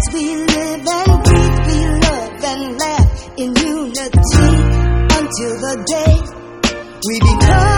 we live and breathe, we love and laugh in unity until the day we become